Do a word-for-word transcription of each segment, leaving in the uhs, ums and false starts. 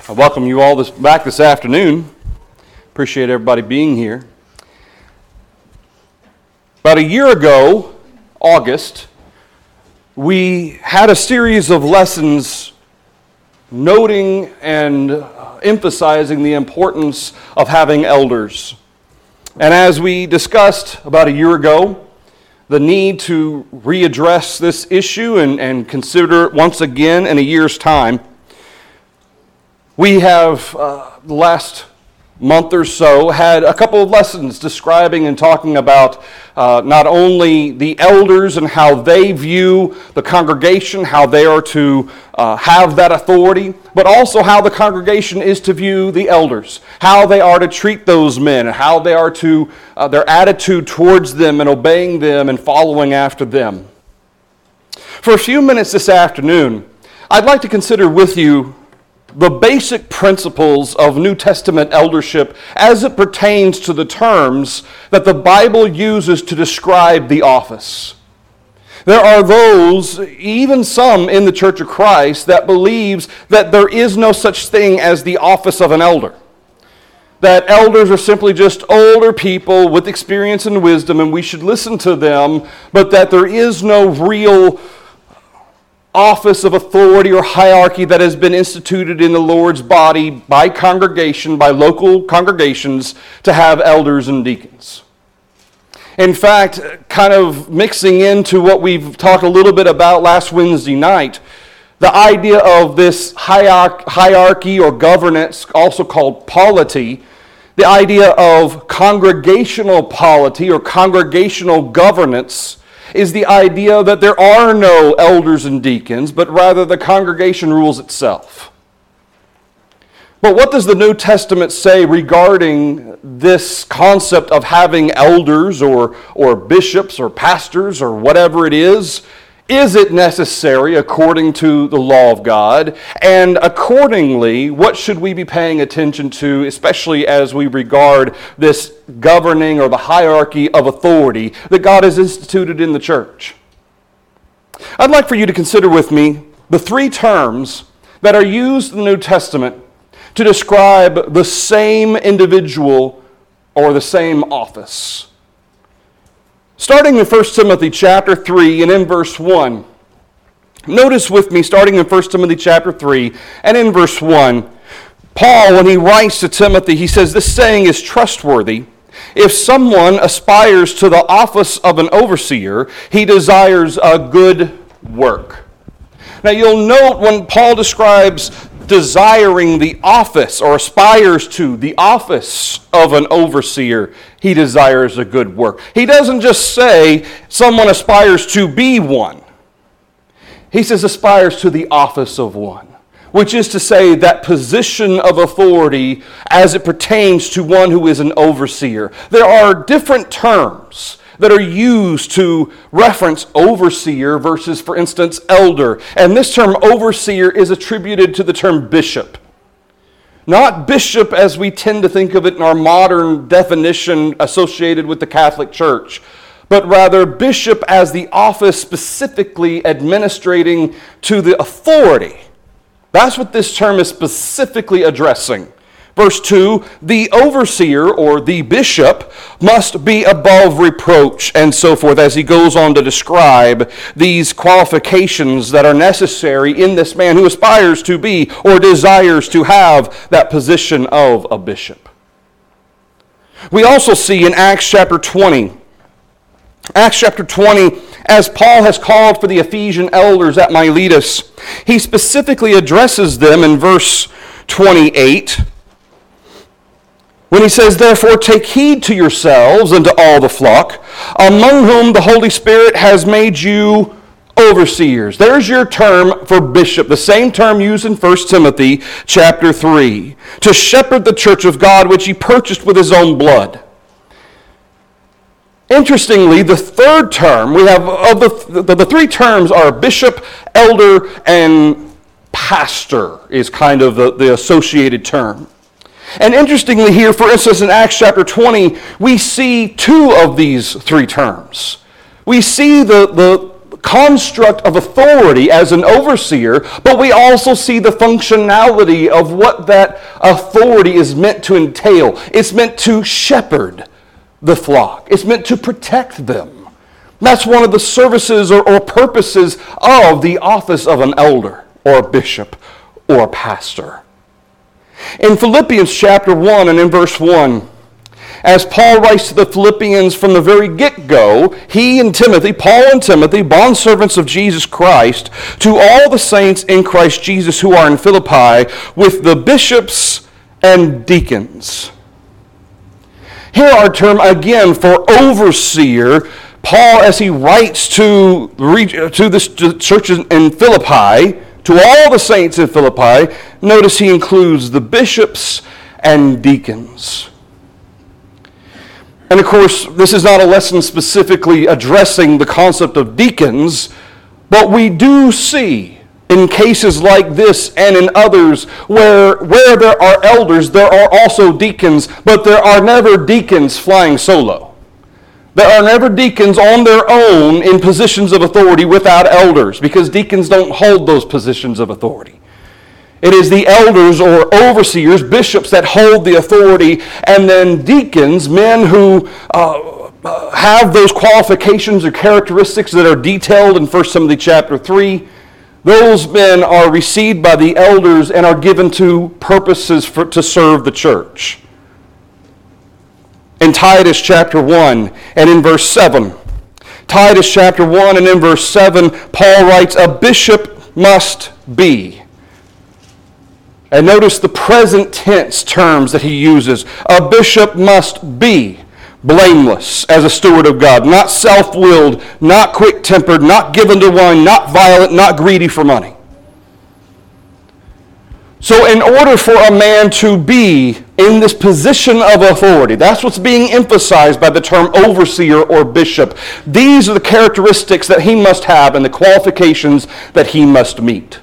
I welcome you all this, back this afternoon. Appreciate everybody being here. About a year ago, August, we had a series of lessons noting and emphasizing the importance of having elders. And as we discussed about a year ago, the need to readdress this issue and, and consider it once again in a year's time, we have, uh, the last month or so, had a couple of lessons describing and talking about uh, not only the elders and how they view the congregation, how they are to uh, have that authority, but also how the congregation is to view the elders, how they are to treat those men, how they are to, uh, their attitude towards them and obeying them and following after them. For a few minutes this afternoon, I'd like to consider with you the basic principles of New Testament eldership as it pertains to the terms that the Bible uses to describe the office. There are those, even some in the Church of Christ, that believes that there is no such thing as the office of an elder. That elders are simply just older people with experience and wisdom, and we should listen to them, but that there is no real office of authority or hierarchy that has been instituted in the Lord's body by congregation, by local congregations, to have elders and deacons. In fact, kind of mixing into what we've talked a little bit about last Wednesday night, the idea of this hierarchy or governance, also called polity, the idea of congregational polity or congregational governance, is the idea that there are no elders and deacons, but rather the congregation rules itself. But what does the New Testament say regarding this concept of having elders or, or bishops or pastors or whatever it is? Is it necessary according to the law of God? And accordingly, what should we be paying attention to, especially as we regard this governing or the hierarchy of authority that God has instituted in the church? I'd like for you to consider with me the three terms that are used in the New Testament to describe the same individual or the same office. Starting in First Timothy chapter three and in verse one. Notice with me, starting in First Timothy chapter three and in verse one, Paul, when he writes to Timothy, he says, "This saying is trustworthy. If someone aspires to the office of an overseer, he desires a good work." Now you'll note when Paul describes desiring the office or aspires to the office of an overseer, he desires a good work. He doesn't just say someone aspires to be one. He says aspires to the office of one, which is to say that position of authority as it pertains to one who is an overseer. There are different terms that are used to reference overseer versus, for instance, elder. And this term overseer is attributed to the term bishop. Not bishop as we tend to think of it in our modern definition associated with the Catholic Church, but rather bishop as the office specifically administrating to the authority. That's what this term is specifically addressing. Verse two, the overseer or the bishop must be above reproach, and so forth, as he goes on to describe these qualifications that are necessary in this man who aspires to be or desires to have that position of a bishop. We also see in Acts chapter twenty, Acts chapter twenty, as Paul has called for the Ephesian elders at Miletus, he specifically addresses them in verse twenty-eight, when he says, "Therefore take heed to yourselves and to all the flock, among whom the Holy Spirit has made you overseers." There's your term for bishop, the same term used in First Timothy chapter three. "To shepherd the church of God, which he purchased with his own blood." Interestingly, the third term, we have, of the, the, the three terms are bishop, elder, and pastor is kind of the, the associated term. And interestingly here, for instance, in Acts chapter twenty, we see two of these three terms. We see the, the construct of authority as an overseer, but we also see the functionality of what that authority is meant to entail. It's meant to shepherd the flock. It's meant to protect them. That's one of the services or, or purposes of the office of an elder or a bishop or a pastor. In Philippians chapter one and in verse one, as Paul writes to the Philippians from the very get-go, he and Timothy, Paul and Timothy, bondservants of Jesus Christ, to all the saints in Christ Jesus who are in Philippi, with the bishops and deacons. Here our term again for overseer. Paul, as he writes to, to the church in Philippi, to all the saints in Philippi, notice he includes the bishops and deacons. And of course, this is not a lesson specifically addressing the concept of deacons, but we do see in cases like this and in others where, where there are elders, there are also deacons, but there are never deacons flying solo. There are never deacons on their own in positions of authority without elders, because deacons don't hold those positions of authority. It is the elders or overseers, bishops, that hold the authority, and then deacons, men who uh, have those qualifications or characteristics that are detailed in First Timothy chapter three. Those men are received by the elders and are given to purposes for, to serve the church. In Titus chapter one and in verse seven, Titus chapter one and in verse seven, Paul writes, a bishop must be. And notice the present tense terms that he uses. A bishop must be blameless as a steward of God, not self-willed, not quick-tempered, not given to wine, not violent, not greedy for money. So in order for a man to be in this position of authority, that's what's being emphasized by the term overseer or bishop. These are the characteristics that he must have and the qualifications that he must meet.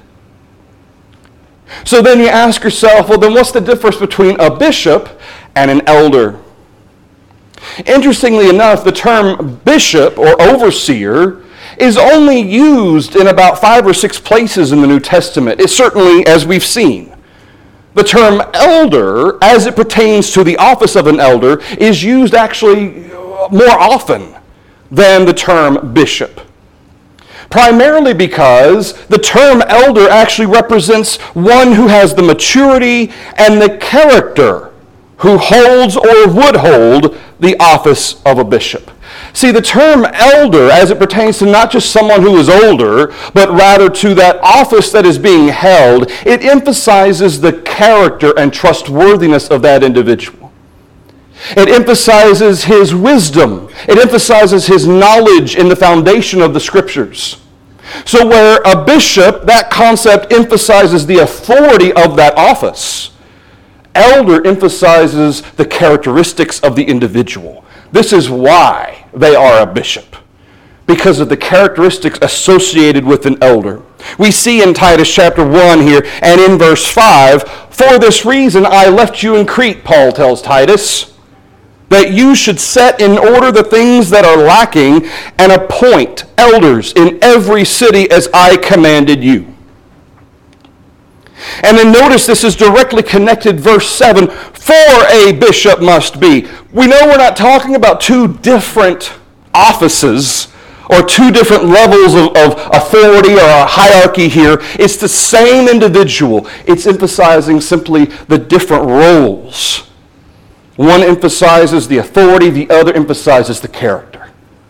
So then you ask yourself, well, then what's the difference between a bishop and an elder? Interestingly enough, the term bishop or overseer is only used in about five or six places in the New Testament. It's certainly, as we've seen. The term elder, as it pertains to the office of an elder, is used actually more often than the term bishop. Primarily because the term elder actually represents one who has the maturity and the character who holds or would hold the office of a bishop. See, the term elder, as it pertains to not just someone who is older, but rather to that office that is being held, it emphasizes the character and trustworthiness of that individual. It emphasizes his wisdom. It emphasizes his knowledge in the foundation of the Scriptures. So where a bishop, that concept emphasizes the authority of that office, elder emphasizes the characteristics of the individual. This is why they are a bishop, because of the characteristics associated with an elder. We see in Titus chapter one here and in verse five, for this reason I left you in Crete, Paul tells Titus, that you should set in order the things that are lacking and appoint elders in every city as I commanded you. And then notice this is directly connected, verse seven, for a bishop must be. We know we're not talking about two different offices or two different levels of, of authority or a hierarchy here. It's the same individual. It's emphasizing simply the different roles. One emphasizes the authority, the other emphasizes the character.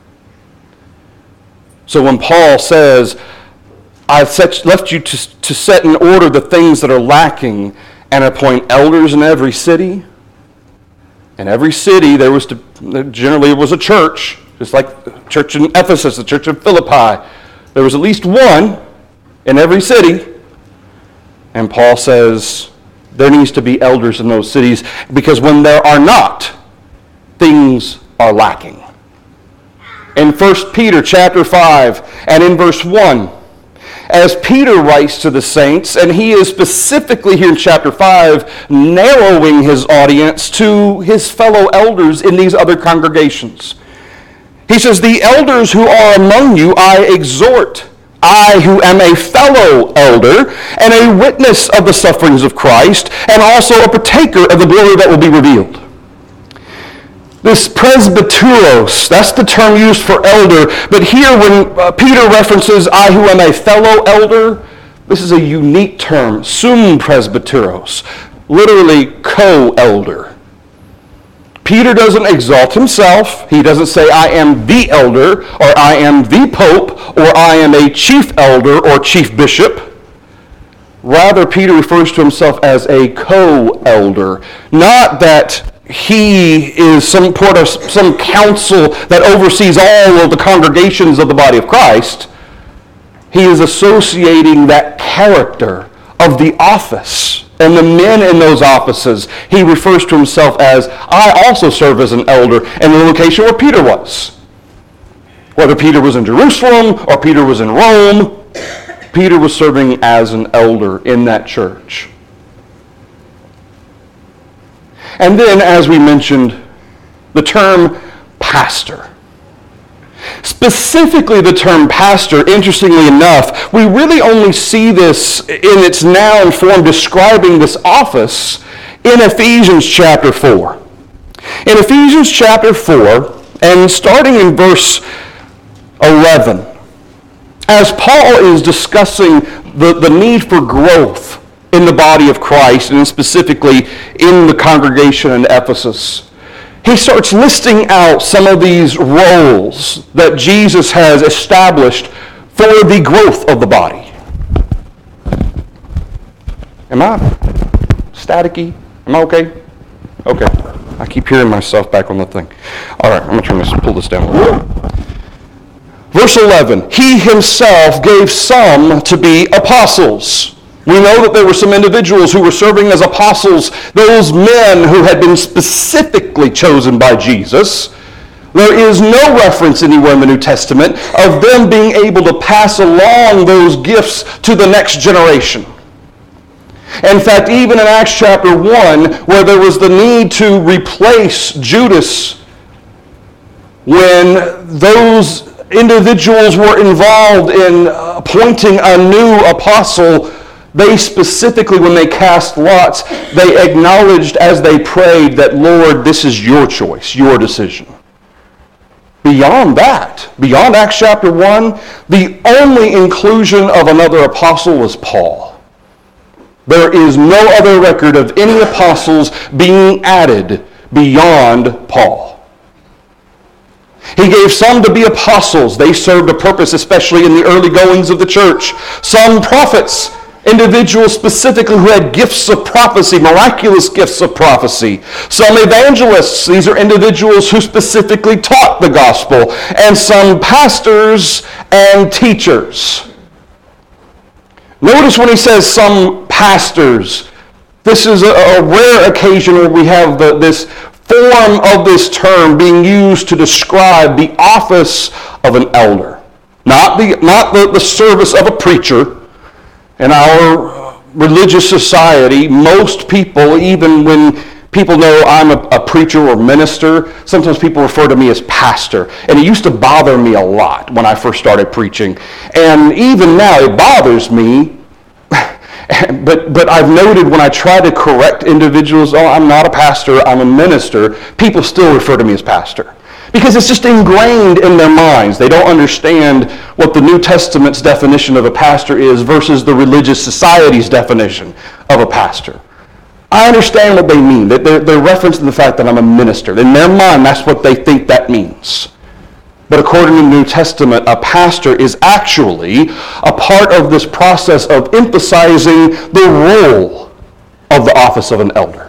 So when Paul says, I've set, left you to, to set in order the things that are lacking and appoint elders in every city. In every city, there was to, generally it was a church, just like the church in Ephesus, the church in Philippi. There was at least one in every city. And Paul says there needs to be elders in those cities, because when there are not, things are lacking. In First Peter chapter five and in verse one, as Peter writes to the saints, and he is specifically here in chapter five narrowing his audience to his fellow elders in these other congregations. He says, the elders who are among you I exhort, I who am a fellow elder and a witness of the sufferings of Christ, and also a partaker of the glory that will be revealed. This presbyteros, that's the term used for elder, but here when uh, Peter references I who am a fellow elder, this is a unique term, sum presbyteros, literally co-elder. Peter doesn't exalt himself. He doesn't say, I am the elder, or I am the pope, or I am a chief elder or chief bishop. Rather, Peter refers to himself as a co-elder. Not that he is some part of some council that oversees all of the congregations of the body of Christ. He is associating that character of the office and the men in those offices. He refers to himself as, I also serve as an elder in the location where Peter was. Whether Peter was in Jerusalem or Peter was in Rome, Peter was serving as an elder in that church. And then, as we mentioned, the term pastor. Specifically the term pastor, interestingly enough, we really only see this in its noun form describing this office in Ephesians chapter four. In Ephesians chapter four, and starting in verse eleven, as Paul is discussing the, the need for growth in the body of Christ, and specifically in the congregation in Ephesus, he starts listing out some of these roles that Jesus has established for the growth of the body. Am I staticky? Am I okay? Okay. I keep hearing myself back on the thing. All right, I'm going to turn this, pull this down a little bit. Verse eleven, he himself gave some to be apostles. We know that there were some individuals who were serving as apostles, those men who had been specifically chosen by Jesus. There is no reference anywhere in the New Testament of them being able to pass along those gifts to the next generation. In fact, even in Acts chapter one, where there was the need to replace Judas, when those individuals were involved in appointing a new apostle, they specifically, when they cast lots, they acknowledged as they prayed that, Lord, this is your choice, your decision. Beyond that, beyond Acts chapter one, the only inclusion of another apostle was Paul. There is no other record of any apostles being added beyond Paul. He gave some to be apostles. They served a purpose, especially in the early goings of the church. Some prophets, individuals specifically who had gifts of prophecy, miraculous gifts of prophecy. Some evangelists, these are individuals who specifically taught the gospel. And some pastors and teachers. Notice when he says some pastors, this is a, a rare occasion where we have the, this form of this term being used to describe the office of an elder. Not the, not the, the service of a preacher. In our religious society, most people, even when people know I'm a, a preacher or minister, sometimes people refer to me as pastor. And it used to bother me a lot when I first started preaching. And even now it bothers me. But, but I've noted when I try to correct individuals, oh, I'm not a pastor, I'm a minister, people still refer to me as pastor. Because it's just ingrained in their minds. They don't understand what the New Testament's definition of a pastor is versus the religious society's definition of a pastor. I understand what they mean. They're, they're referencing the fact that I'm a minister. In their mind, that's what they think that means. But according to the New Testament, a pastor is actually a part of this process of emphasizing the role of the office of an elder.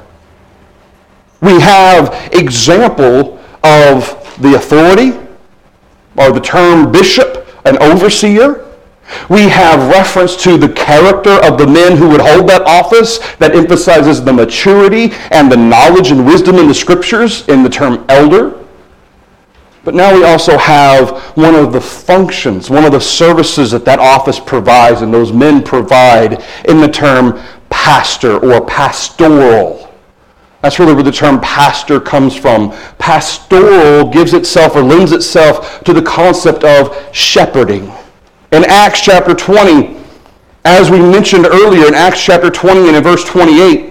We have example of the authority, or the term bishop, an overseer. We have reference to the character of the men who would hold that office that emphasizes the maturity and the knowledge and wisdom in the scriptures in the term elder. But now we also have one of the functions, one of the services that that office provides and those men provide in the term pastor or pastoral. That's really where the term pastor comes from. Pastoral gives itself or lends itself to the concept of shepherding. In Acts chapter twenty, as we mentioned earlier, in Acts chapter twenty and in verse twenty-eight,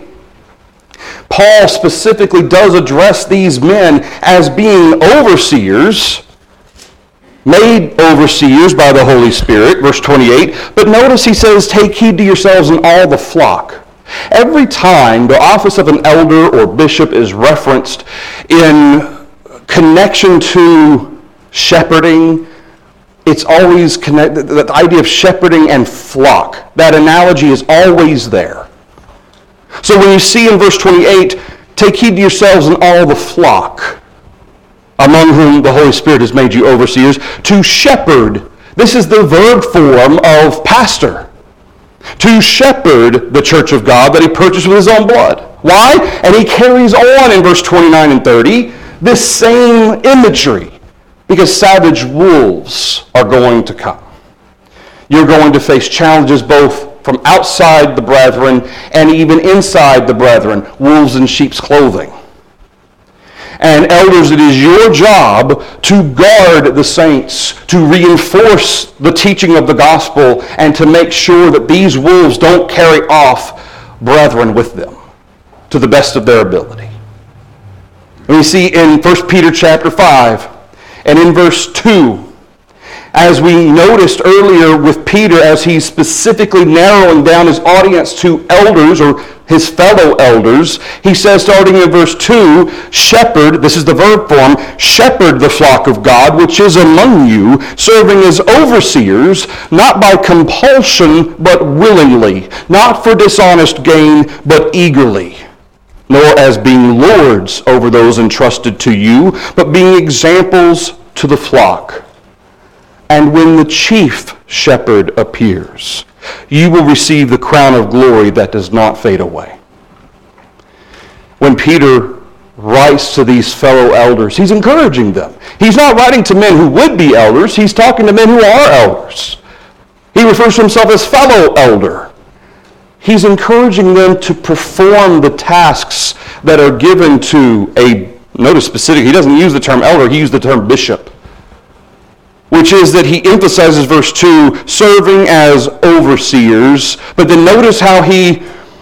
Paul specifically does address these men as being overseers, made overseers by the Holy Spirit, verse twenty-eight. But notice he says, take heed to yourselves and all the flock. Every time the office of an elder or bishop is referenced in connection to shepherding, it's always connected. The idea of shepherding and flock, that analogy is always there. So when you see in verse twenty-eight, take heed to yourselves and all the flock, among whom the Holy Spirit has made you overseers, to shepherd. This is the verb form of pastor. To shepherd the church of God that he purchased with his own blood. Why? And he carries on in verse twenty-nine and thirty this same imagery. Because savage wolves are going to come. You're going to face challenges both from outside the brethren and even inside the brethren. Wolves in sheep's clothing. And elders, it is your job to guard the saints, to reinforce the teaching of the gospel, and to make sure that these wolves don't carry off brethren with them to the best of their ability. And we see in First Peter chapter five and in verse two, as we noticed earlier with Peter, as he's specifically narrowing down his audience to elders or his fellow elders, he says, starting in verse two, shepherd, this is the verb form, shepherd the flock of God, which is among you, serving as overseers, not by compulsion, but willingly, not for dishonest gain, but eagerly, nor as being lords over those entrusted to you, but being examples to the flock. And when the chief shepherd appears, you will receive the crown of glory that does not fade away. When Peter writes to these fellow elders, he's encouraging them. He's not writing to men who would be elders. He's talking to men who are elders. He refers to himself as fellow elder. He's encouraging them to perform the tasks that are given to a, notice specific, he doesn't use the term elder, he used the term bishop. Which is that he emphasizes verse two, serving as overseers. But then notice how he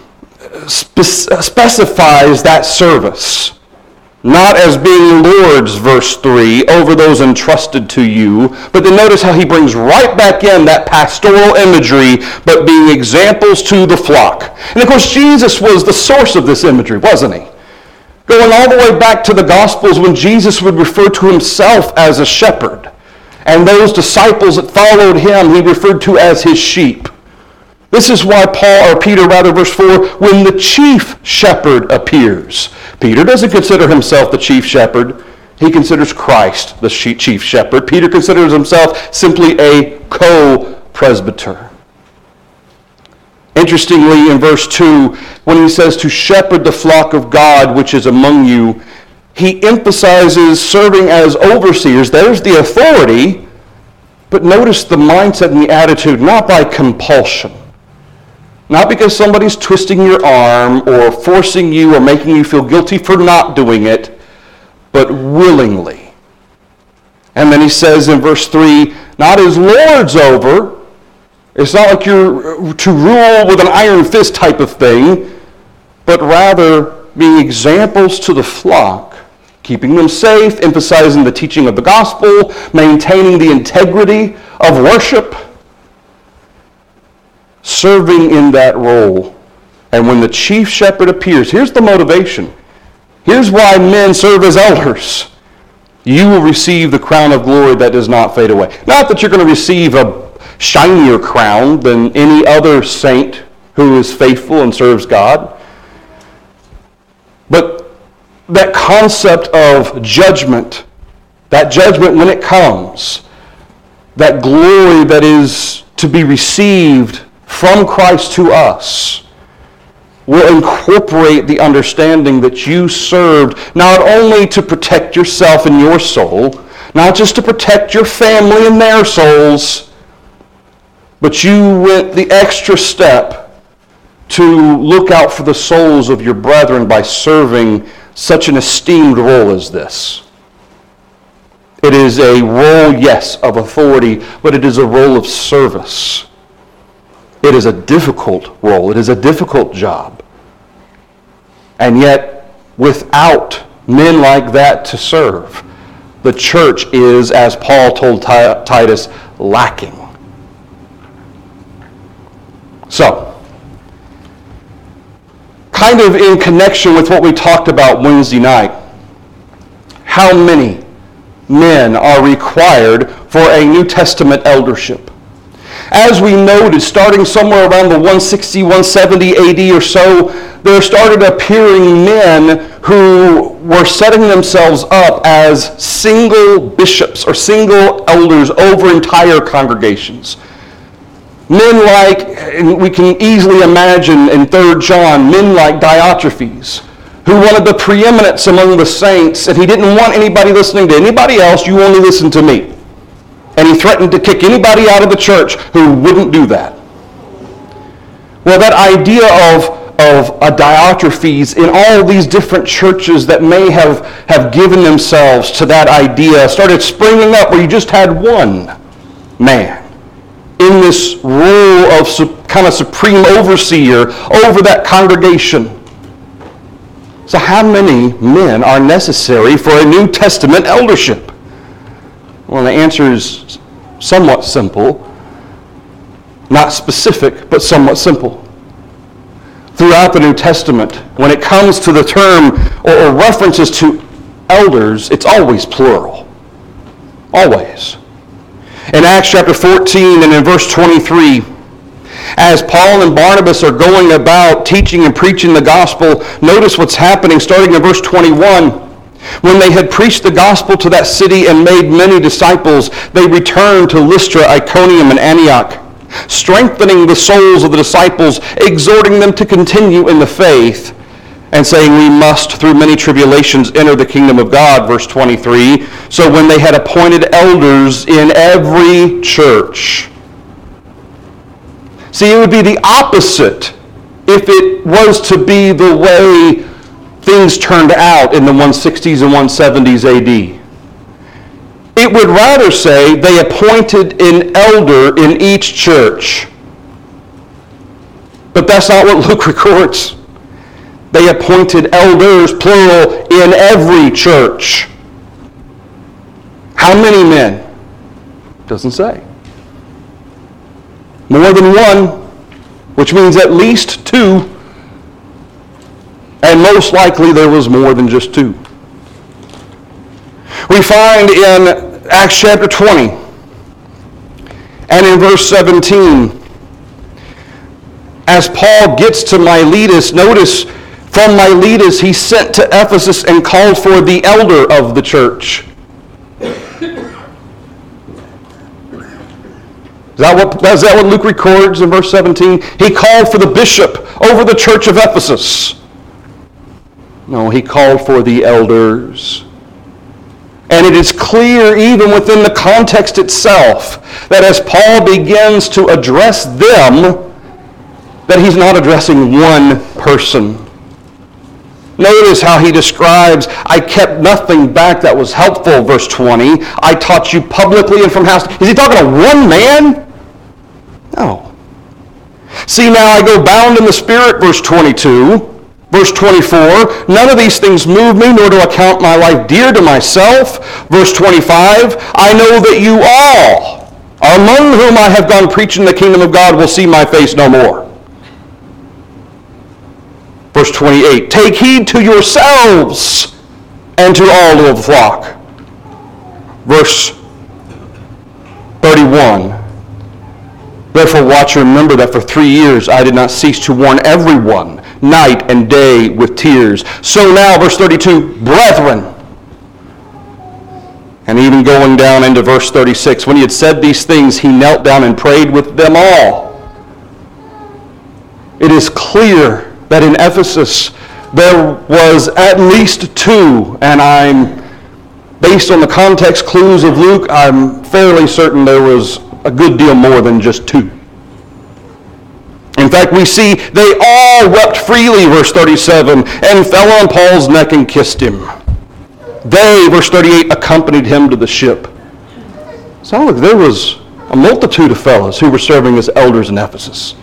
spe- specifies that service. Not as being lords, verse three, over those entrusted to you. But then notice how he brings right back in that pastoral imagery, but being examples to the flock. And of course, Jesus was the source of this imagery, wasn't he? Going all the way back to the Gospels when Jesus would refer to himself as a shepherd. And those disciples that followed him, he referred to as his sheep. This is why Paul, or Peter rather, verse four, when the chief shepherd appears. Peter doesn't consider himself the chief shepherd. He considers Christ the chief shepherd. Peter considers himself simply a co-presbyter. Interestingly, in verse two, when he says to shepherd the flock of God which is among you, he emphasizes serving as overseers. There's the authority, but notice the mindset and the attitude, not by compulsion. Not because somebody's twisting your arm or forcing you or making you feel guilty for not doing it, but willingly. And then he says in verse three, not as lords over. It's not like you're to rule with an iron fist type of thing, but rather being examples to the flock. Keeping them safe, emphasizing the teaching of the gospel, maintaining the integrity of worship, serving in that role. And when the chief shepherd appears, here's the motivation. Here's why men serve as elders. You will receive the crown of glory that does not fade away. Not that you're going to receive a shinier crown than any other saint who is faithful and serves God, but that concept of judgment, that judgment when it comes, that glory that is to be received from Christ to us, will incorporate the understanding that you served not only to protect yourself and your soul, not just to protect your family and their souls, but you went the extra step to look out for the souls of your brethren by serving such an esteemed role as this. It is a role, yes, of authority, but it is a role of service. It is a difficult role. It is a difficult job. And yet, without men like that to serve, the church is, as Paul told Titus, lacking. So, kind of in connection with what we talked about Wednesday night, how many men are required for a New Testament eldership? As we noted, starting somewhere around the one sixty, one seventy A D or so, there started appearing men who were setting themselves up as single bishops or single elders over entire congregations. Men like, and we can easily imagine in Third John, men like Diotrephes, who wanted the preeminence among the saints, and he didn't want anybody listening to anybody else, you only listen to me. And he threatened to kick anybody out of the church who wouldn't do that. Well, that idea of, of a Diotrephes in all these different churches that may have, have given themselves to that idea started springing up where you just had one man in this role of su- kind of supreme overseer over that congregation. So how many men are necessary for a New Testament eldership? Well, the answer is somewhat simple. Not specific, but somewhat simple. Throughout the New Testament, when it comes to the term or, or references to elders, it's always plural. Always. In Acts chapter fourteen and in verse twenty-three, as Paul and Barnabas are going about teaching and preaching the gospel, notice what's happening starting in verse twenty-one. When they had preached the gospel to that city and made many disciples, they returned to Lystra, Iconium, and Antioch, strengthening the souls of the disciples, exhorting them to continue in the faith, and saying, we must, through many tribulations, enter the kingdom of God, verse twenty-three. So when they had appointed elders in every church. See, it would be the opposite if it was to be the way things turned out in the one sixties and one seventies A D. It would rather say they appointed an elder in each church. But that's not what Luke records. They appointed elders, plural, in every church. How many men? Doesn't say. More than one, which means at least two. And most likely there was more than just two. We find in Acts chapter twenty and in verse seventeen, as Paul gets to Miletus, notice from Miletus he sent to Ephesus and called for the elder of the church. Is that what, is that what Luke records in verse seventeen? He called for the bishop over the church of Ephesus. No, he called for the elders. And it is clear even within the context itself that as Paul begins to address them, that he's not addressing one person. Notice how he describes, I kept nothing back that was helpful, verse twenty. I taught you publicly and from house. Is he talking to one man? No. See, now I go bound in the Spirit, verse twenty-two. Verse twenty-four, none of these things move me, nor do I count my life dear to myself. Verse twenty-five, I know that you all, among whom I have gone preaching the kingdom of God, will see my face no more. Verse twenty-eight, take heed to yourselves and to all of the flock. Verse thirty-one, therefore watch and remember that for three years I did not cease to warn everyone, night and day with tears. So now, verse thirty-two, brethren. And even going down into verse thirty-six, when he had said these things, he knelt down and prayed with them all. It is clear that in Ephesus there was at least two, and I'm, based on the context clues of Luke, I'm fairly certain there was a good deal more than just two. In fact, we see they all wept freely, verse thirty-seven, and fell on Paul's neck and kissed him. They, verse thirty-eight, accompanied him to the ship. So look, there was a multitude of fellows who were serving as elders in Ephesus.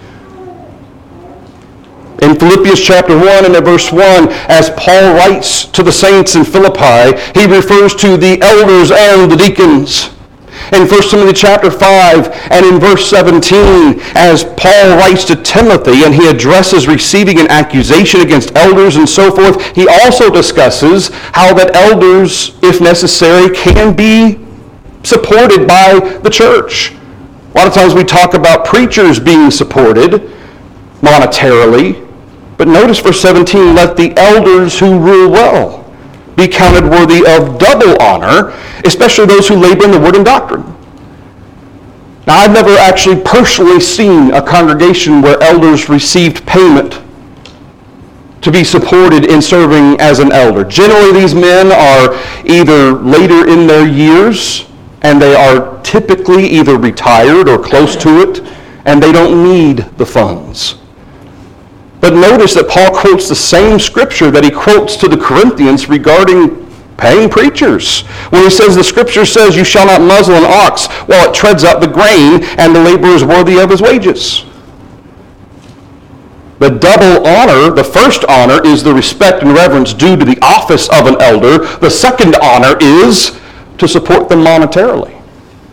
In Philippians chapter one and at verse one, as Paul writes to the saints in Philippi, he refers to the elders and the deacons. In First Timothy chapter five and in verse seventeen, as Paul writes to Timothy and he addresses receiving an accusation against elders and so forth, he also discusses how that elders, if necessary, can be supported by the church. A lot of times we talk about preachers being supported monetarily, but notice verse seventeen, let the elders who rule well be counted worthy of double honor, especially those who labor in the word and doctrine. Now, I've never actually personally seen a congregation where elders received payment to be supported in serving as an elder. Generally, these men are either later in their years, and they are typically either retired or close to it, and they don't need the funds. But notice that Paul quotes the same scripture that he quotes to the Corinthians regarding paying preachers. When he says, the scripture says, you shall not muzzle an ox while it treads out the grain, and the laborer is worthy of his wages. The double honor, the first honor, is the respect and reverence due to the office of an elder. The second honor is to support them monetarily.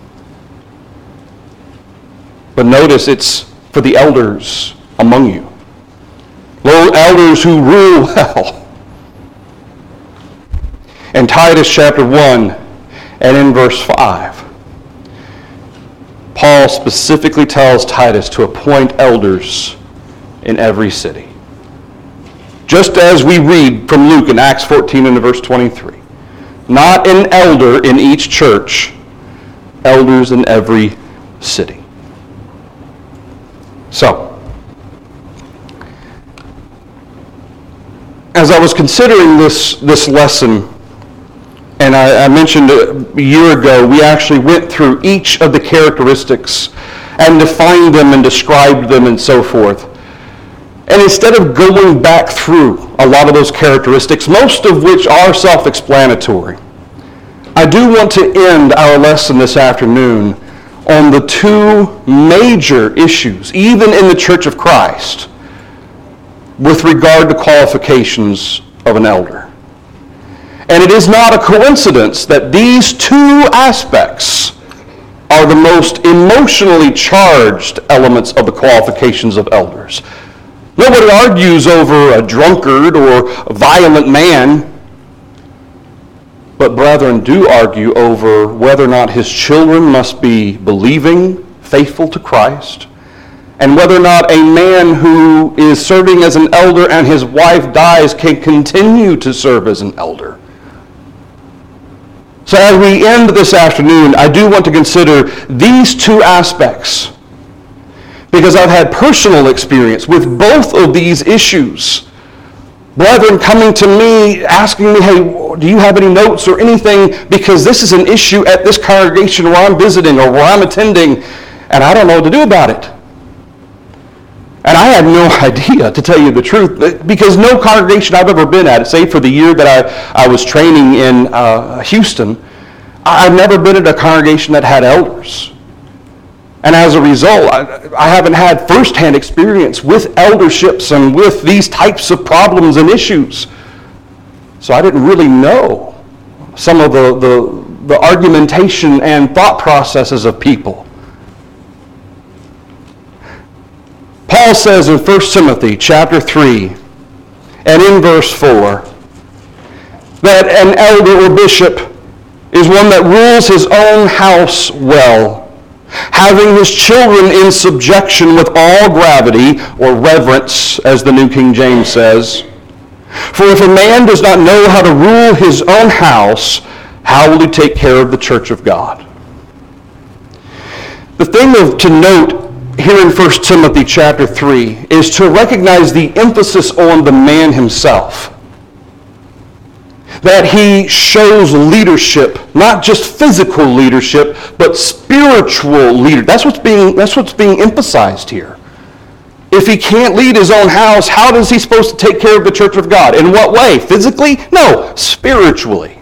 But notice it's for the elders among you. Lo, elders who rule well. In Titus chapter one and in verse five, Paul specifically tells Titus to appoint elders in every city. Just as we read from Luke in Acts fourteen and verse twenty-three. Not an elder in each church, elders in every city. So, as I was considering this, this lesson, and I, I mentioned a year ago, we actually went through each of the characteristics and defined them and described them and so forth. And instead of going back through a lot of those characteristics, most of which are self-explanatory, I do want to end our lesson this afternoon on the two major issues, even in the Church of Christ, with regard to qualifications of an elder. And it is not a coincidence that these two aspects are the most emotionally charged elements of the qualifications of elders. Nobody argues over a drunkard or a violent man, but brethren do argue over whether or not his children must be believing, faithful to Christ, and whether or not a man who is serving as an elder and his wife dies can continue to serve as an elder. So as we end this afternoon, I do want to consider these two aspects, because I've had personal experience with both of these issues. Brethren coming to me, asking me, hey, do you have any notes or anything? Because this is an issue at this congregation where I'm visiting or where I'm attending, and I don't know what to do about it. And I had no idea, to tell you the truth, because no congregation I've ever been at, save for the year that I, I was training in uh, Houston, I've never been at a congregation that had elders. And as a result, I, I haven't had firsthand experience with elderships and with these types of problems and issues. So I didn't really know some of the, the, the argumentation and thought processes of people. Paul says in First Timothy chapter three and in verse four that an elder or bishop is one that rules his own house well, having his children in subjection with all gravity, or reverence, as the New King James says. For if a man does not know how to rule his own house, how will he take care of the church of God? The thing of, to note here in First Timothy chapter three is to recognize the emphasis on the man himself. That he shows leadership, not just physical leadership, but spiritual leadership. That's what's being, that's what's being emphasized here. If he can't lead his own house, how is he supposed to take care of the church of God? In what way? Physically? No, spiritually.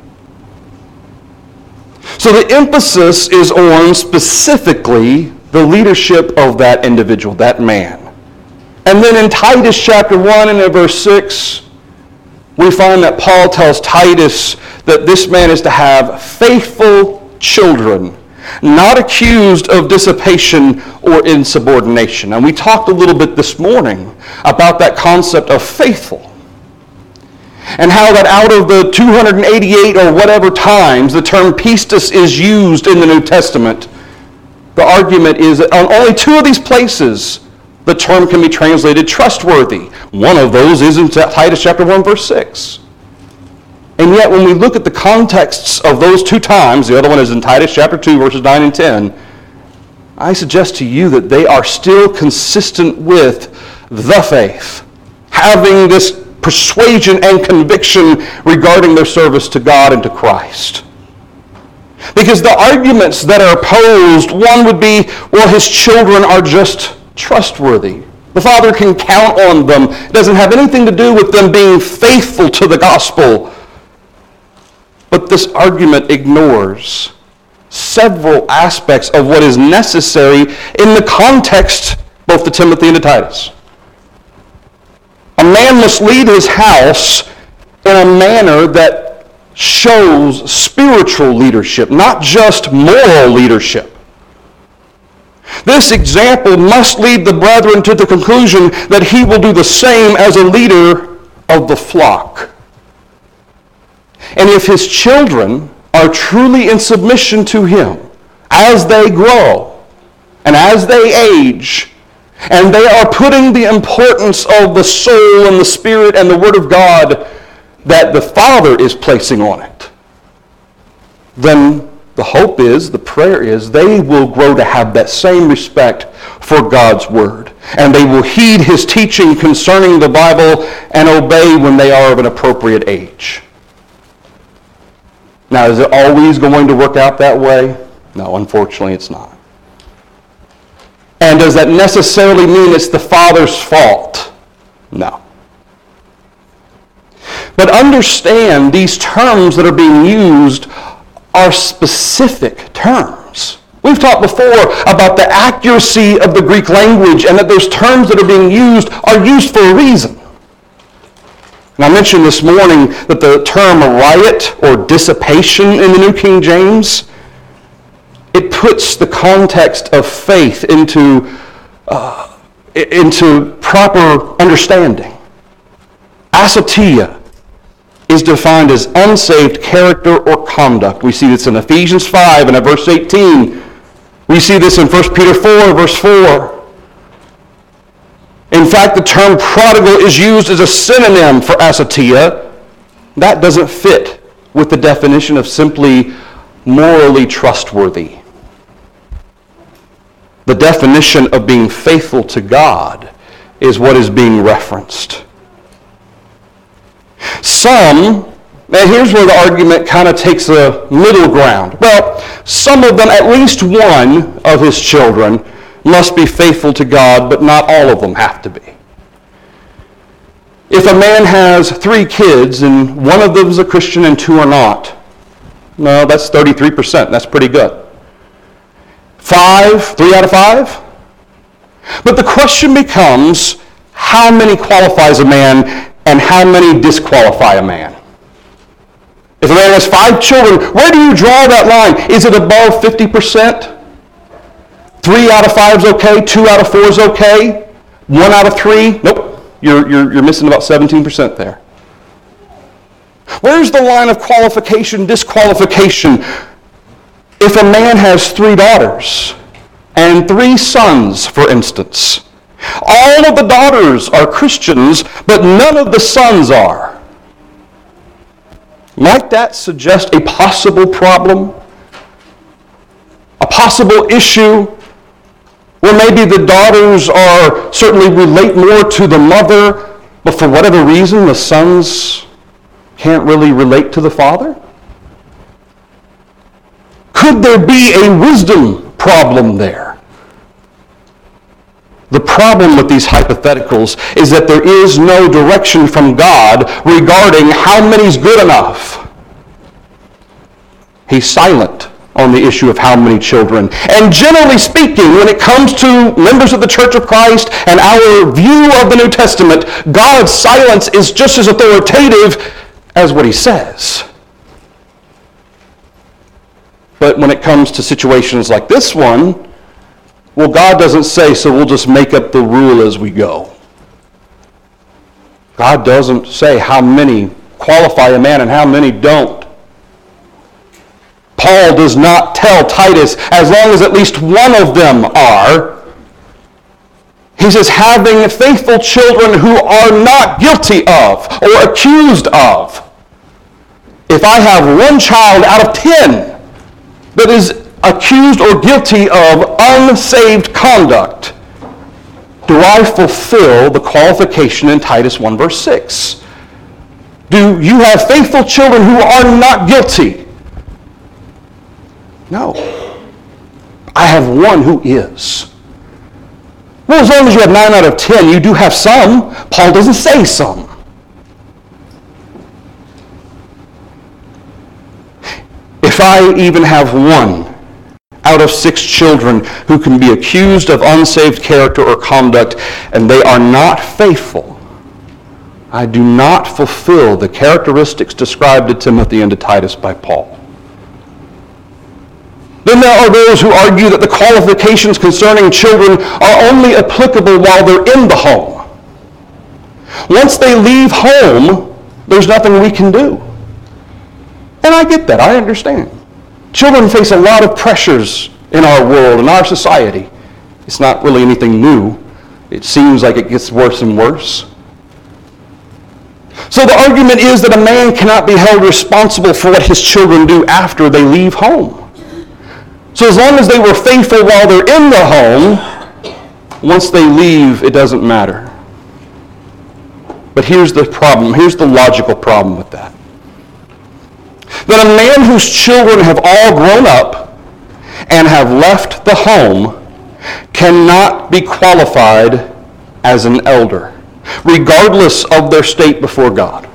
So the emphasis is on specifically the leadership of that individual, that man. And then in Titus chapter one and in verse six, we find that Paul tells Titus that this man is to have faithful children, not accused of dissipation or insubordination. And we talked a little bit this morning about that concept of faithful, and how that out of the two hundred eighty-eight or whatever times the term pistis is used in the New Testament, the argument is that on only two of these places the term can be translated trustworthy. One of those is in Titus chapter one, verse six. And yet when we look at the contexts of those two times, the other one is in Titus chapter two, verses nine and ten, I suggest to you that they are still consistent with the faith, having this persuasion and conviction regarding their service to God and to Christ. Because the arguments that are opposed, one would be, well, his children are just trustworthy. The father can count on them. It doesn't have anything to do with them being faithful to the gospel. But this argument ignores several aspects of what is necessary in the context, both to Timothy and to Titus. A man must lead his house in a manner that shows spiritual leadership, not just moral leadership. This example must lead the brethren to the conclusion that he will do the same as a leader of the flock. And if his children are truly in submission to him as they grow and as they age, and they are putting the importance of the soul and the spirit and the word of God that the Father is placing on it, then the hope is, the prayer is, they will grow to have that same respect for God's word. And they will heed his teaching concerning the Bible and obey when they are of an appropriate age. Now, is it always going to work out that way? No, unfortunately it's not. And does that necessarily mean it's the father's fault? No. But understand these terms that are being used are specific terms. We've talked before about the accuracy of the Greek language and that those terms that are being used are used for a reason. And I mentioned this morning that the term riot or dissipation in the New King James, it puts the context of faith into, uh, into proper understanding. Asotia is defined as unsaved character or conduct. We see this in Ephesians five and at verse eighteen. We see this in First Peter four, verse four. In fact, the term prodigal is used as a synonym for asotia. That doesn't fit with the definition of simply morally trustworthy. The definition of being faithful to God is what is being referenced. Some, and here's where the argument kind of takes a middle ground. Well, some of them, at least one of his children, must be faithful to God, but not all of them have to be. If a man has three kids and one of them is a Christian and two are not, no, that's thirty-three percent. That's pretty good. Five, three out of five? But the question becomes, how many qualifies a man and how many disqualify a man? If a man has five children, where do you draw that line? Is it above fifty percent? Three out of five is okay, two out of four is okay, one out of three? Nope, you're, you're, you're missing about seventeen percent there. Where's the line of qualification, disqualification? If a man has three daughters and three sons, for instance, all of the daughters are Christians, but none of the sons are. Might that suggest a possible problem? A possible issue where maybe the daughters are certainly relate more to the mother, but for whatever reason the sons can't really relate to the father? Could there be a wisdom problem there? The problem with these hypotheticals is that there is no direction from God regarding how many's good enough. He's silent on the issue of how many children. And generally speaking, when it comes to members of the Church of Christ and our view of the New Testament, God's silence is just as authoritative as what he says. But when it comes to situations like this one, well, God doesn't say, so we'll just make up the rule as we go. God doesn't say how many qualify a man and how many don't. Paul does not tell Titus, as long as at least one of them are. He says, having faithful children who are not guilty of or accused of. If I have one child out of ten that is accused or guilty of unsaved conduct, do I fulfill the qualification in Titus one verse six? Do you have faithful children who are not guilty? No. I have one who is. Well, as long as you have nine out of ten, you do have some. Paul doesn't say some. If I even have one out of six children who can be accused of unsaved character or conduct, and they are not faithful, I do not fulfill the characteristics described to Timothy and to Titus by Paul. Then there are those who argue that the qualifications concerning children are only applicable while they're in the home. Once they leave home, there's nothing we can do. And I get that. I understand. Children face a lot of pressures in our world, in our society. It's not really anything new. It seems like it gets worse and worse. So the argument is that a man cannot be held responsible for what his children do after they leave home. So as long as they were faithful while they're in the home, once they leave, it doesn't matter. But here's the problem. Here's the logical problem with that. That a man whose children have all grown up and have left the home cannot be qualified as an elder, regardless of their state before God.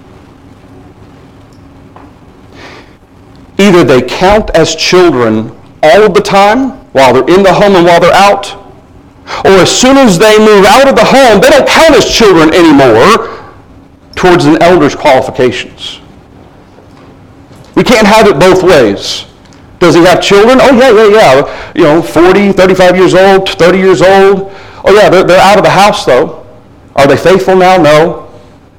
Either they count as children all of the time, while they're in the home and while they're out, or as soon as they move out of the home, they don't count as children anymore towards an elder's qualifications. We can't have it both ways. Does he have children? Oh, yeah, yeah, yeah. You know, forty, thirty-five years old, thirty years old. Oh, yeah, they're, they're out of the house, though. Are they faithful now? No.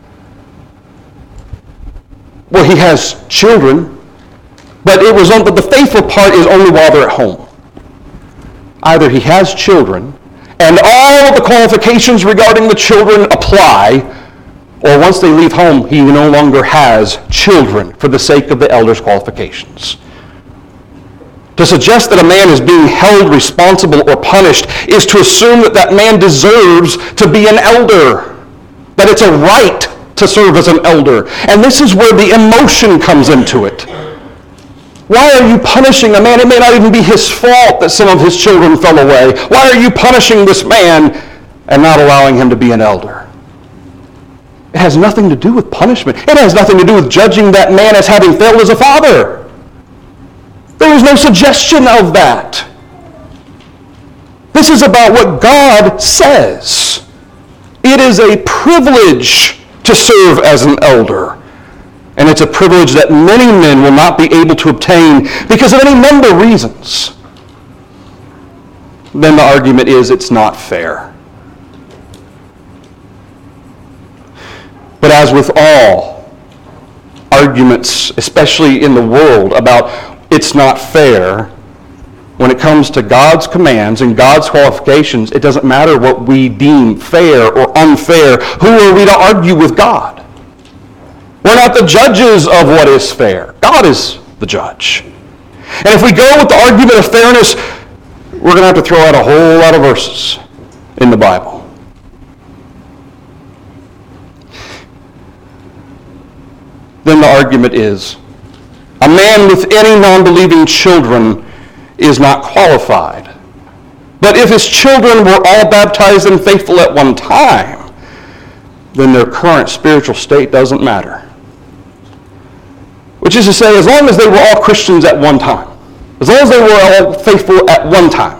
Well, he has children, but it was on, but the faithful part is only while they're at home. Either he has children, and all the qualifications regarding the children apply, or once they leave home, he no longer has children for the sake of the elder's qualifications. To suggest that a man is being held responsible or punished is to assume that that man deserves to be an elder, that it's a right to serve as an elder. And this is where the emotion comes into it. Why are you punishing a man? It may not even be his fault that some of his children fell away. Why are you punishing this man and not allowing him to be an elder? It has nothing to do with punishment. It has nothing to do with judging that man as having failed as a father. There is no suggestion of that. This is about what God says. It is a privilege to serve as an elder. And it's a privilege that many men will not be able to obtain because of any number of reasons. Then the argument is it's not fair. But as with all arguments, especially in the world, about it's not fair, when it comes to God's commands and God's qualifications, it doesn't matter what we deem fair or unfair. Who are we to argue with God? We're not the judges of what is fair. God is the judge. And if we go with the argument of fairness, we're going to have to throw out a whole lot of verses in the Bible. Then the argument is, a man with any non-believing children is not qualified But if his children were all baptized and faithful at one time, then their current spiritual state doesn't matter. Which is to say, as long as they were all Christians at one time, as long as they were all faithful at one time.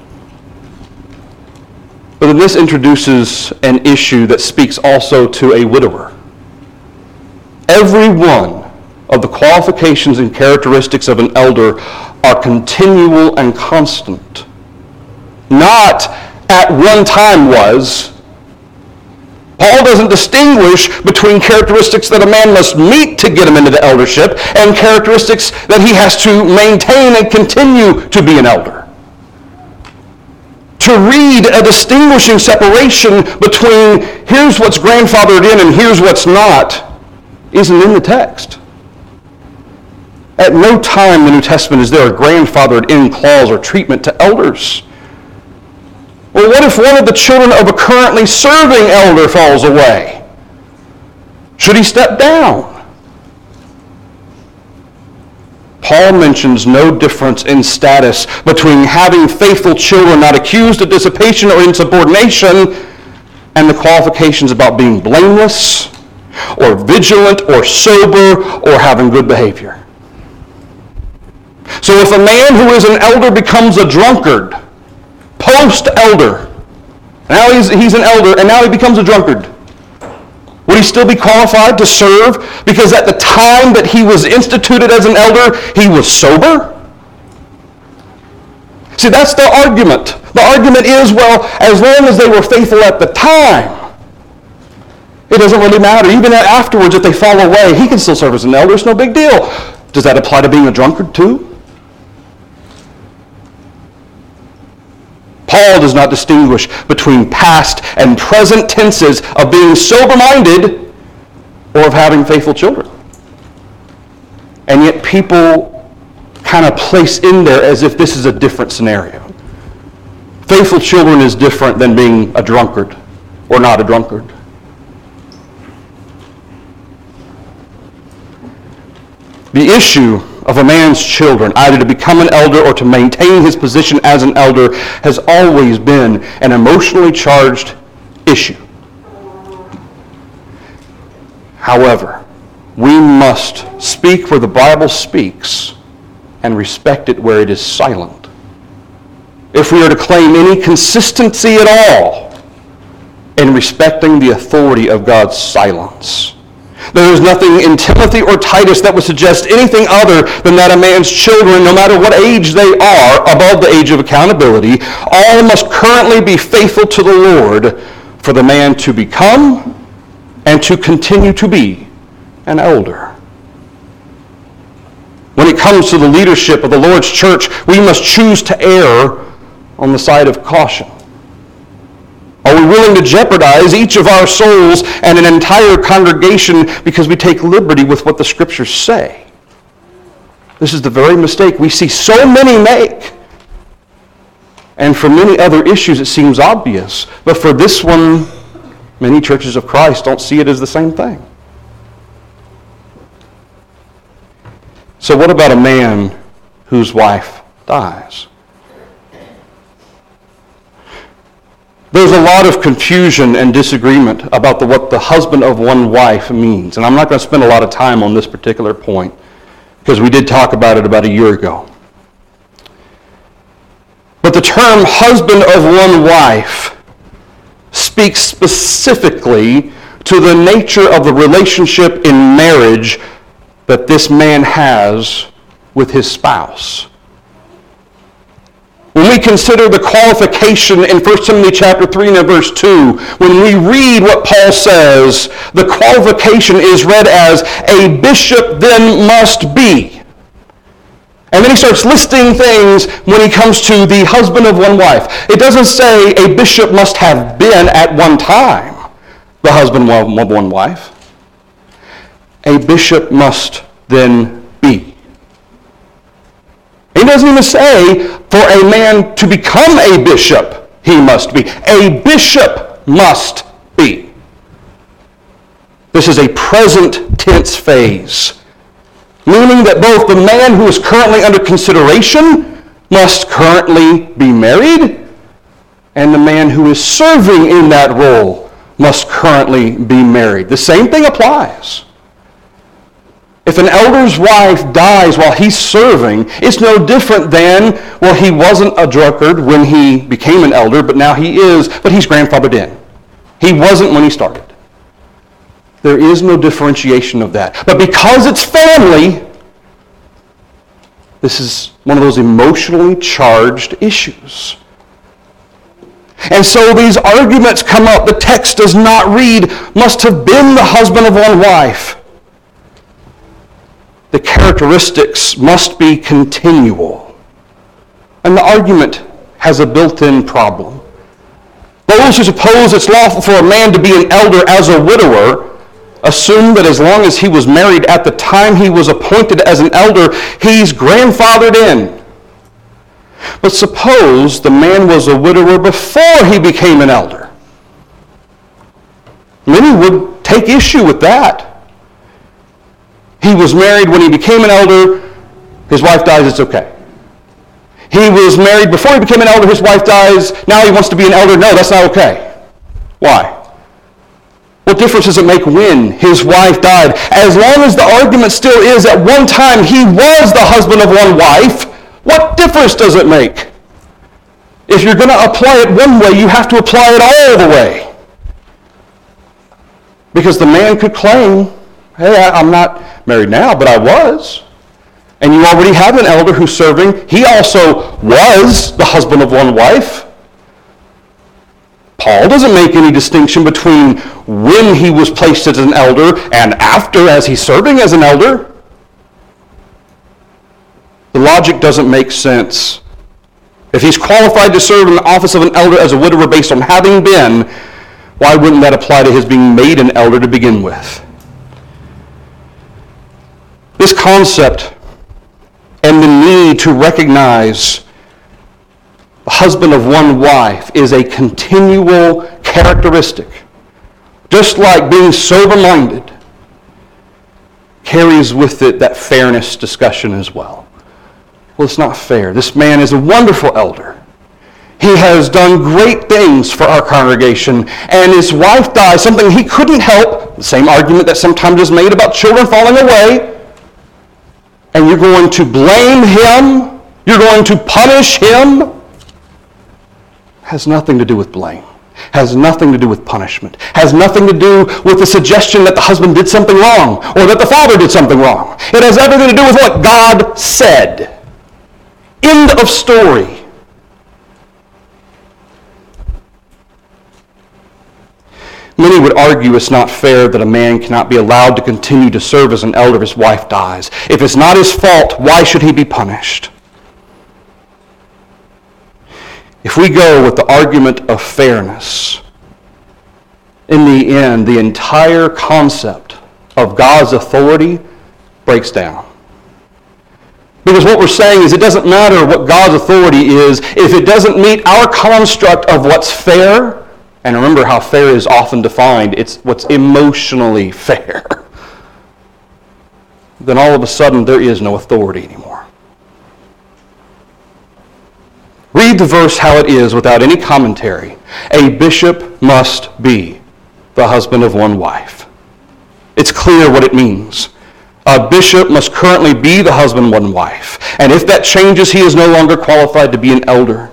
But then this introduces an issue that speaks also to a widower. Every one of the qualifications and characteristics of an elder are continual and constant. Not at one time was. Paul doesn't distinguish between characteristics that a man must meet to get him into the eldership and characteristics that he has to maintain and continue to be an elder. To read a distinguishing separation between here's what's grandfathered in and here's what's not isn't in the text. At no time in the New Testament is there a grandfathered in clause or treatment to elders. Well, what if one of the children of a currently serving elder falls away? Should he step down? Paul mentions no difference in status between having faithful children not accused of dissipation or insubordination and the qualifications about being blameless or vigilant or sober or having good behavior. So if a man who is an elder becomes a drunkard, post-elder, now he's, he's an elder and now he becomes a drunkard, would he still be qualified to serve because at the time that he was instituted as an elder, he was sober? See, that's the argument. The argument is, well, as long as they were faithful at the time, it doesn't really matter. Even afterwards, if they fall away, he can still serve as an elder. It's no big deal. Does that apply to being a drunkard too? Paul does not distinguish between past and present tenses of being sober-minded or of having faithful children. And yet people kind of place in there as if this is a different scenario. Faithful children is different than being a drunkard or not a drunkard. The issue of a man's children, either to become an elder or to maintain his position as an elder, has always been an emotionally charged issue. However, we must speak where the Bible speaks and respect it where it is silent. If we are to claim any consistency at all in respecting the authority of God's silence, there is nothing in Timothy or Titus that would suggest anything other than that a man's children, no matter what age they are, above the age of accountability, all must currently be faithful to the Lord for the man to become and to continue to be an elder. When it comes to the leadership of the Lord's church, we must choose to err on the side of caution. Are we willing to jeopardize each of our souls and an entire congregation because we take liberty with what the Scriptures say? This is the very mistake we see so many make. And for many other issues it seems obvious. But for this one, many churches of Christ don't see it as the same thing. So what about a man whose wife dies? There's a lot of confusion and disagreement about the, what the husband of one wife means. And I'm not going to spend a lot of time on this particular point because we did talk about it about a year ago. But the term husband of one wife speaks specifically to the nature of the relationship in marriage that this man has with his spouse. When we consider the qualification in First Timothy chapter three and verse two, when we read what Paul says, the qualification is read as, a bishop then must be. And then he starts listing things when he comes to the husband of one wife. It doesn't say a bishop must have been at one time the husband of one wife. A bishop must then be. He doesn't even say for a man to become a bishop, he must be. A bishop must be. This is a present tense phase, meaning that both the man who is currently under consideration must currently be married, and the man who is serving in that role must currently be married. The same thing applies. If an elder's wife dies while he's serving, it's no different than, well, he wasn't a drunkard when he became an elder, but now he is, but he's grandfathered in. He wasn't when he started. There is no differentiation of that. But because it's family, this is one of those emotionally charged issues. And so these arguments come up. The text does not read, must have been the husband of one wife. The characteristics must be continual. And the argument has a built-in problem. Those who suppose it's lawful for a man to be an elder as a widower assume that as long as he was married at the time he was appointed as an elder, he's grandfathered in. But suppose the man was a widower before he became an elder. Many would take issue with that. He was married when he became an elder, his wife dies, it's okay. He was married before he became an elder, his wife dies, now he wants to be an elder, no, that's not okay. Why? What difference does it make when his wife died? As long as the argument still is at one time he was the husband of one wife, what difference does it make? If you're going to apply it one way, you have to apply it all the way. Because the man could claim, hey, I'm not married now, but I was. And you already have an elder who's serving. He also was the husband of one wife. Paul doesn't make any distinction between when he was placed as an elder and after as he's serving as an elder. The logic doesn't make sense. If he's qualified to serve in the office of an elder as a widower based on having been, why wouldn't that apply to his being made an elder to begin with? This concept and the need to recognize the husband of one wife is a continual characteristic. Just like being sober-minded carries with it that fairness discussion as well. Well, it's not fair. This man is a wonderful elder. He has done great things for our congregation, and his wife dies, something he couldn't help, the same argument that sometimes is made about children falling away, and you're going to blame him, you're going to punish him. Has nothing to do with blame. Has nothing to do with punishment. Has nothing to do with the suggestion that the husband did something wrong or that the father did something wrong. It has everything to do with what God said. End of story. Many would argue it's not fair that a man cannot be allowed to continue to serve as an elder if his wife dies. If it's not his fault, why should he be punished? If we go with the argument of fairness, in the end, the entire concept of God's authority breaks down. Because what we're saying is it doesn't matter what God's authority is if it doesn't meet our construct of what's fair. And remember how fair is often defined. It's what's emotionally fair. Then all of a sudden there is no authority anymore. Read the verse how it is without any commentary. A bishop must be the husband of one wife. It's clear what it means. A bishop must currently be the husband of one wife. And if that changes, he is no longer qualified to be an elder.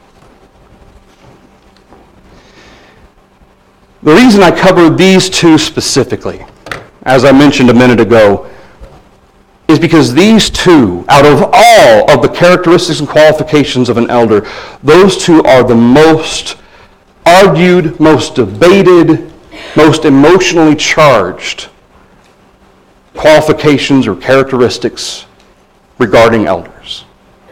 The reason I covered these two specifically, as I mentioned a minute ago, is because these two, out of all of the characteristics and qualifications of an elder, those two are the most argued, most debated, most emotionally charged qualifications or characteristics regarding elders.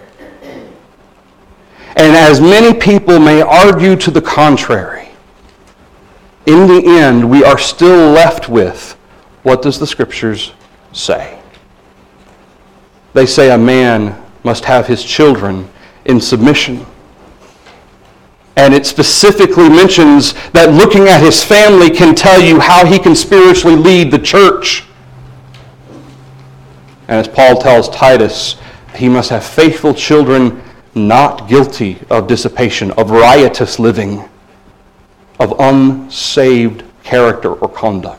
And as many people may argue to the contrary, in the end, we are still left with, what does the Scriptures say? They say a man must have his children in submission. And it specifically mentions that looking at his family can tell you how he can spiritually lead the church. And as Paul tells Titus, he must have faithful children not guilty of dissipation, of riotous living, of unsaved character or conduct.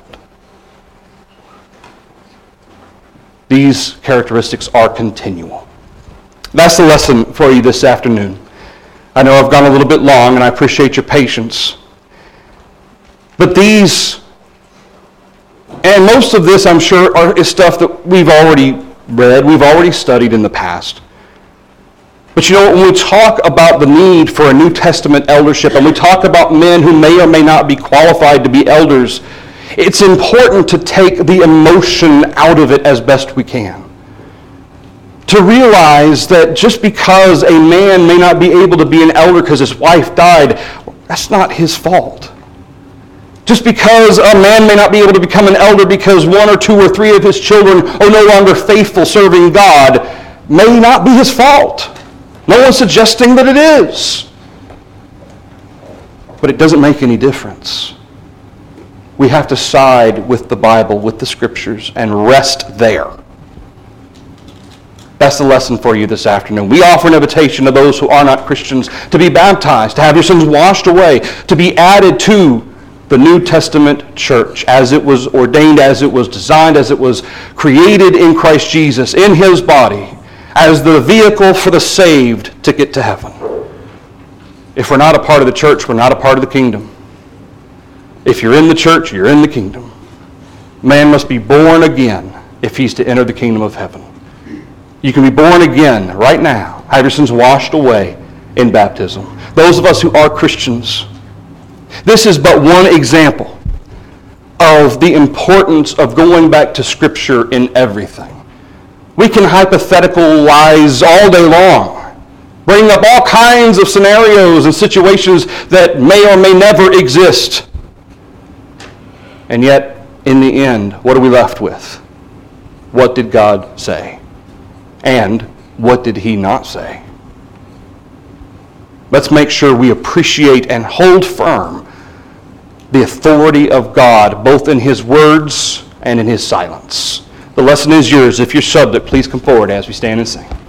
These characteristics are continual. That's the lesson for you this afternoon. I know I've gone a little bit long, and I appreciate your patience. But these, and most of this, I'm sure, are, is stuff that we've already read, we've already studied in the past. But you know, when we talk about the need for a New Testament eldership, and we talk about men who may or may not be qualified to be elders, it's important to take the emotion out of it as best we can. To realize that just because a man may not be able to be an elder because his wife died, that's not his fault. Just because a man may not be able to become an elder because one or two or three of his children are no longer faithful serving God may not be his fault. No one's suggesting that it is. But it doesn't make any difference. We have to side with the Bible, with the Scriptures, and rest there. That's the lesson for you this afternoon. We offer an invitation to those who are not Christians to be baptized, to have your sins washed away, to be added to the New Testament church as it was ordained, as it was designed, as it was created in Christ Jesus, in His body, as the vehicle for the saved to get to heaven. If we're not a part of the church, we're not a part of the kingdom. If you're in the church, you're in the kingdom. Man must be born again if he's to enter the kingdom of heaven. You can be born again right now, have your sins washed away in baptism. Those of us who are Christians, this is but one example of the importance of going back to Scripture in everything. We can hypotheticalize all day long, bring up all kinds of scenarios and situations that may or may never exist. And yet, in the end, what are we left with? What did God say? And what did He not say? Let's make sure we appreciate and hold firm the authority of God, both in His words and in His silence. The lesson is yours. If you're subject, please come forward as we stand and sing.